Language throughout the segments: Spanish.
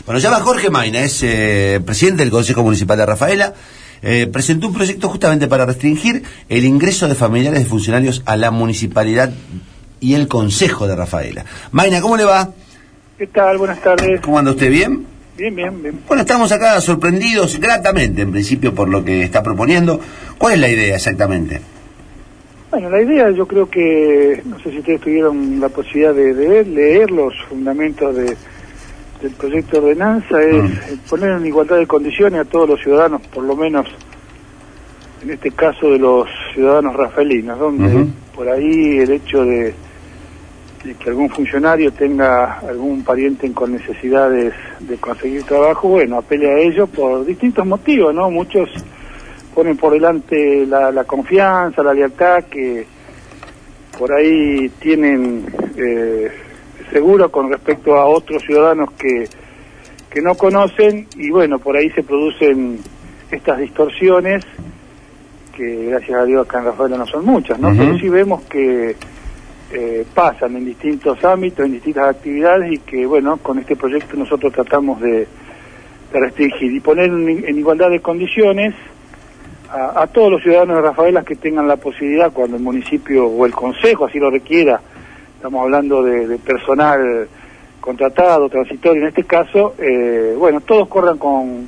Bueno, se llama Jorge Mayna, es presidente del Consejo Municipal de Rafaela. Presentó un proyecto justamente para restringir el ingreso de familiares de funcionarios a la municipalidad y el Consejo de Rafaela. Mayna, ¿cómo le va? ¿Qué tal? Buenas tardes. ¿Cómo anda usted? ¿Bien? Bien. Bueno, estamos acá sorprendidos gratamente, en principio, por lo que está proponiendo. ¿Cuál es la idea exactamente? Bueno, la idea, yo creo que, no sé si ustedes tuvieron la posibilidad de leer los fundamentos del proyecto de ordenanza, es poner en igualdad de condiciones a todos los ciudadanos, por lo menos en este caso de los ciudadanos rafaelinos, donde por ahí el hecho de que algún funcionario tenga algún pariente con necesidades de conseguir trabajo, bueno, apele a ellos por distintos motivos, ¿no? Muchos ponen por delante la confianza, la lealtad que por ahí tienen seguro con respecto a otros ciudadanos que no conocen, y bueno, por ahí se producen estas distorsiones que gracias a Dios acá en Rafaela no son muchas, ¿no? Pero sí vemos que pasan en distintos ámbitos, en distintas actividades, y que bueno, con este proyecto nosotros tratamos de restringir y poner en igualdad de condiciones a todos los ciudadanos de Rafaela que tengan la posibilidad, cuando el municipio o el consejo así lo requiera. Estamos hablando de personal contratado, transitorio en este caso, bueno, todos corran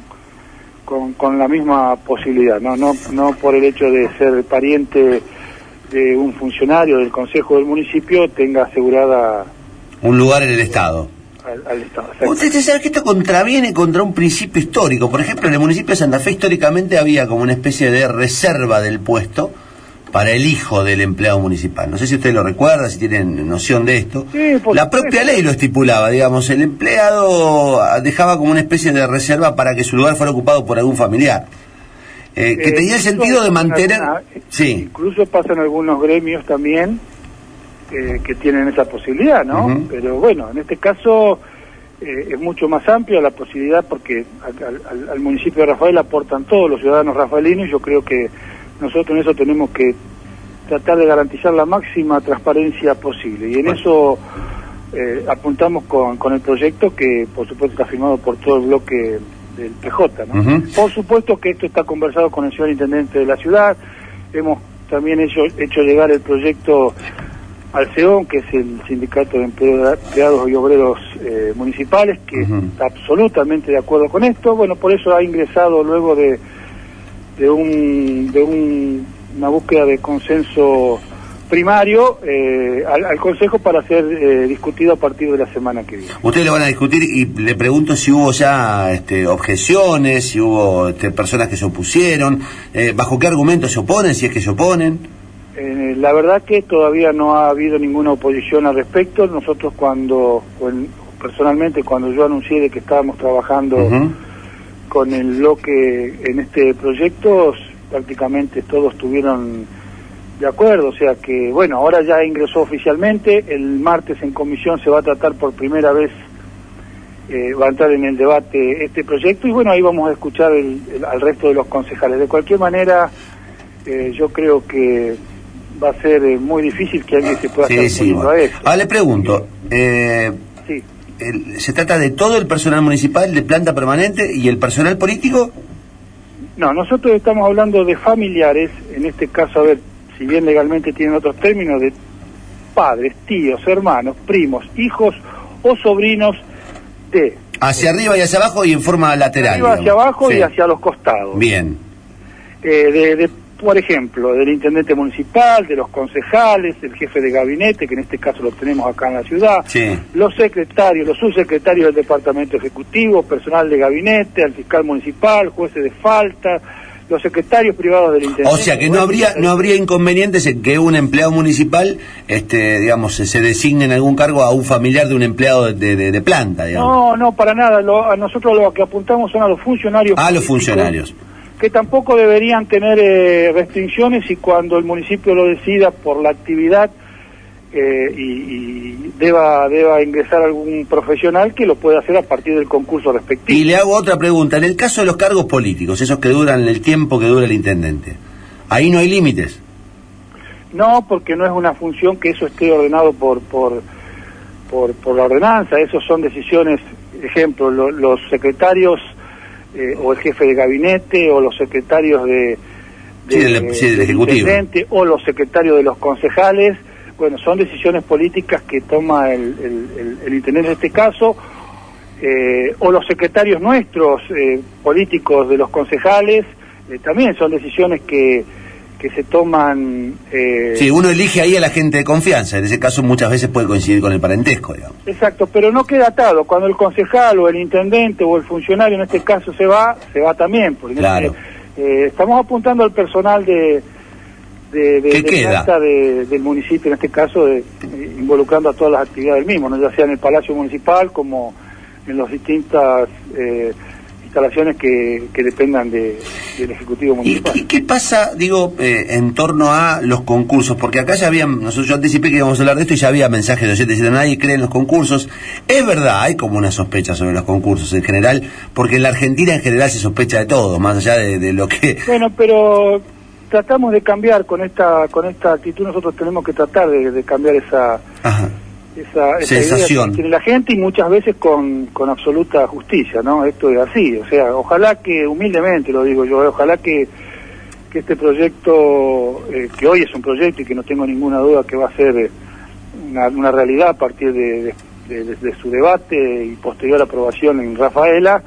con la misma posibilidad, no por el hecho de ser pariente de un funcionario del consejo del municipio tenga asegurada un lugar en el Estado. Al Estado. Usted sabe que esto contraviene contra un principio histórico. Por ejemplo, en el municipio de Santa Fe históricamente había como una especie de reserva del puesto para el hijo del empleado municipal. No sé si usted lo recuerda, si tienen noción de esto. Sí, la propia ley lo estipulaba, digamos, el empleado dejaba como una especie de reserva para que su lugar fuera ocupado por algún familiar. Que tenía el sentido de mantener... Sí. Incluso pasan algunos gremios también que tienen esa posibilidad, ¿no? Pero bueno, en este caso es mucho más amplia la posibilidad, porque al municipio de Rafaela aportan todos los ciudadanos rafaelinos, y yo creo que nosotros en eso tenemos que tratar de garantizar la máxima transparencia posible, y en eso apuntamos con el proyecto, que por supuesto está firmado por todo el bloque del PJ, ¿no? Por supuesto que esto está conversado con el señor intendente de la ciudad. Hemos también hecho llegar el proyecto al CEON, que es el Sindicato de Empleados y Obreros Municipales, que está absolutamente de acuerdo con esto. Bueno, por eso ha ingresado, luego de una búsqueda de consenso primario al Consejo, para ser discutido a partir de la semana que viene. Ustedes lo van a discutir, y le pregunto si hubo ya objeciones, si hubo personas que se opusieron, bajo qué argumentos se oponen, si es que se oponen. La verdad que todavía no ha habido ninguna oposición al respecto. Nosotros personalmente cuando yo anuncié de que estábamos trabajando con el bloque en este proyecto, prácticamente todos estuvieron de acuerdo, o sea que, bueno, ahora ya ingresó oficialmente. El martes en comisión se va a tratar por primera vez, va a entrar en el debate este proyecto, y bueno, ahí vamos a escuchar al resto de los concejales. De cualquier manera, yo creo que va a ser muy difícil que alguien se pueda estar oponiendo a eso. Ahora le pregunto, sí. ¿Se trata de todo el personal municipal de planta permanente y el personal político? No, nosotros estamos hablando de familiares, en este caso, a ver, si bien legalmente tienen otros términos, de padres, tíos, hermanos, primos, hijos o sobrinos de... Hacia arriba y hacia abajo y en forma lateral. Arriba, hacia abajo, y hacia los costados. Bien. Por ejemplo, del intendente municipal, de los concejales, el jefe de gabinete, que en este caso lo tenemos acá en la ciudad, los secretarios, los subsecretarios del departamento ejecutivo, personal de gabinete, al fiscal municipal, jueces de falta, los secretarios privados del intendente. O sea que no habría inconvenientes en que un empleado municipal, digamos, se designe en algún cargo a un familiar de un empleado de planta, digamos. No, para nada. A nosotros lo que apuntamos son a los funcionarios. A los funcionarios. Que tampoco deberían tener restricciones, y cuando el municipio lo decida por la actividad y deba ingresar algún profesional, que lo pueda hacer a partir del concurso respectivo. Y le hago otra pregunta. En el caso de los cargos políticos, esos que duran el tiempo que dura el intendente, ¿ahí no hay límites? No, porque no es una función que eso esté ordenado por la ordenanza. Esos son decisiones ejemplo, los secretarios o el jefe de gabinete o los secretarios del Ejecutivo o los secretarios de los concejales, bueno, son decisiones políticas que toma el intendente en este caso, o los secretarios nuestros políticos de los concejales, también son decisiones que se toman... Sí, uno elige ahí a la gente de confianza, en ese caso muchas veces puede coincidir con el parentesco, digamos. Exacto, pero no queda atado. Cuando el concejal o el intendente o el funcionario en este caso se va también, porque claro. Estamos apuntando al personal del municipio, en este caso involucrando a todas las actividades del mismo, ¿no? Ya sea en el Palacio Municipal como en las distintas instalaciones que dependan del Ejecutivo Municipal. ¿Y qué pasa, digo, en torno a los concursos? Porque acá ya yo anticipé que íbamos a hablar de esto y ya había mensajes de oyentes diciendo nadie cree en los concursos. Es verdad, hay como una sospecha sobre los concursos en general, porque en la Argentina en general se sospecha de todo, más allá de lo que... Bueno, pero tratamos de cambiar con esta actitud, nosotros tenemos que tratar de cambiar esa sensación idea que tiene la gente, y muchas veces con absoluta justicia, ¿no? Esto es así, o sea, ojalá que, humildemente lo digo yo, ojalá que este proyecto, que hoy es un proyecto y que no tengo ninguna duda que va a ser una realidad a partir de su debate y posterior aprobación en Rafaela,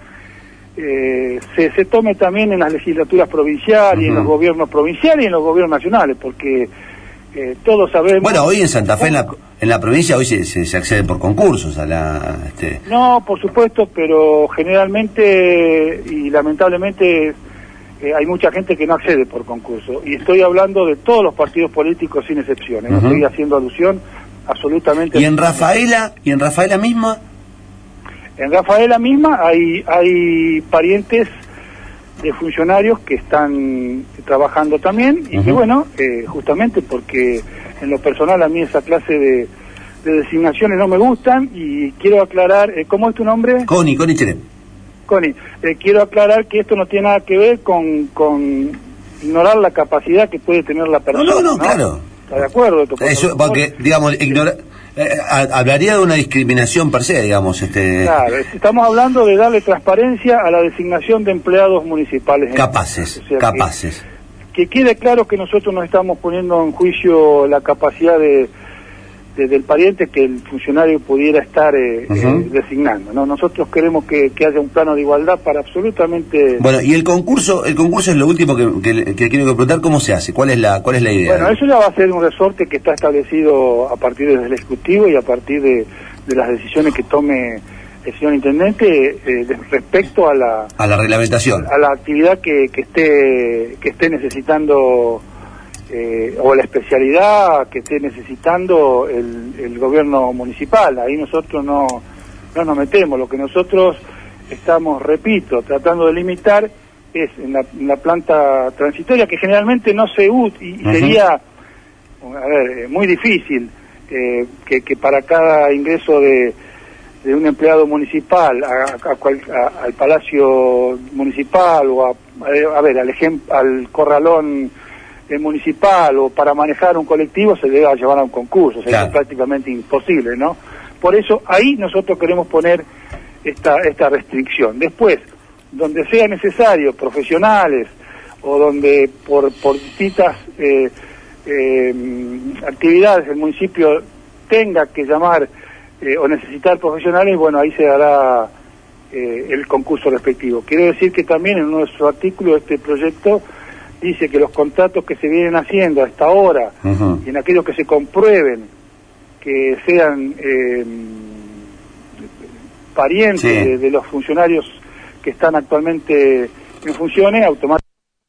se tome también en las legislaturas provinciales, y en los gobiernos provinciales y en los gobiernos nacionales, porque todos sabemos... Bueno, hoy en Santa Fe, en la provincia, hoy se accede por concursos a la... No, por supuesto, pero generalmente y lamentablemente hay mucha gente que no accede por concurso. Y estoy hablando de todos los partidos políticos sin excepción, no estoy haciendo alusión absolutamente... ¿Y en Rafaela misma? En Rafaela misma hay parientes de funcionarios que están trabajando también y que bueno, justamente porque en lo personal a mí esa clase de designaciones no me gustan, y quiero aclarar, ¿cómo es tu nombre? Connie Cherem. Connie, quiero aclarar que esto no tiene nada que ver con ignorar la capacidad que puede tener la persona. No, claro. ¿Está de acuerdo? Eso, porque, digamos, hablaría de una discriminación per se, digamos. Claro, estamos hablando de darle transparencia a la designación de empleados municipales. Capaces. Que quede claro que nosotros no estamos poniendo en juicio la capacidad del pariente que el funcionario pudiera estar designando, ¿no? Nosotros queremos que haya un plano de igualdad para absolutamente... Bueno, y el concurso es lo último que quiero preguntar, ¿cómo se hace? ¿Cuál es la idea? Bueno, eso ya va a ser un resorte que está establecido a partir del Ejecutivo y a partir de las decisiones que tome el señor intendente respecto a la reglamentación, a la actividad que esté necesitando, o la especialidad que esté necesitando el gobierno municipal. Ahí nosotros no nos metemos. Lo que nosotros estamos, repito, tratando de limitar es en la planta transitoria, que generalmente no se usa, y sería muy difícil que para cada ingreso de un empleado municipal al Palacio Municipal o al corralón municipal o para manejar un colectivo se debe llevar a un concurso. Claro. Es prácticamente imposible, ¿no? Por eso ahí nosotros queremos poner esta restricción. Después, donde sea necesario, profesionales, o donde por distintas actividades el municipio tenga que llamar o necesitar profesionales, bueno, ahí se dará el concurso respectivo. Quiero decir que también en uno de sus artículos este proyecto dice que los contratos que se vienen haciendo hasta ahora, y en aquellos que se comprueben que sean parientes de los funcionarios que están actualmente en funciones, automáticamente.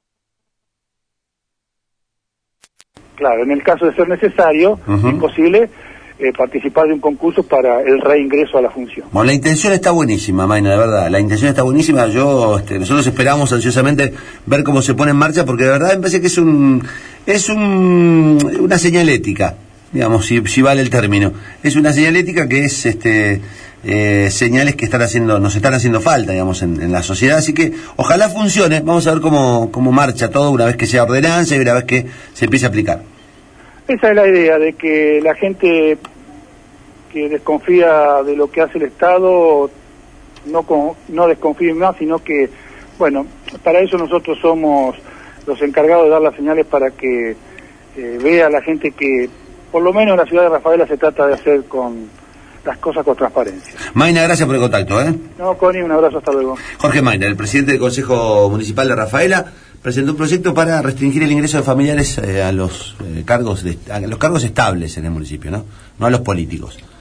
Claro, en el caso de ser necesario, imposible participar de un concurso para el reingreso a la función. Bueno, la intención está buenísima, Mayna, de verdad, la intención está buenísima. Nosotros esperamos ansiosamente ver cómo se pone en marcha, porque de verdad me parece que es una señalética, digamos, si vale el término. Es una señalética que es señales que nos están haciendo falta, digamos, en la sociedad, así que ojalá funcione. Vamos a ver cómo marcha todo una vez que sea ordenanza y una vez que se empiece a aplicar. Esa es la idea, de que la gente que desconfía de lo que hace el Estado no desconfíen más, sino que, bueno, para eso nosotros somos los encargados de dar las señales para que vea la gente que, por lo menos en la ciudad de Rafaela, se trata de hacer con las cosas con transparencia. Mayna, gracias por el contacto. No, Connie, un abrazo, hasta luego. Jorge Mayna, el presidente del Consejo Municipal de Rafaela, presentó un proyecto para restringir el ingreso de familiares a los cargos estables en el municipio, no a los políticos.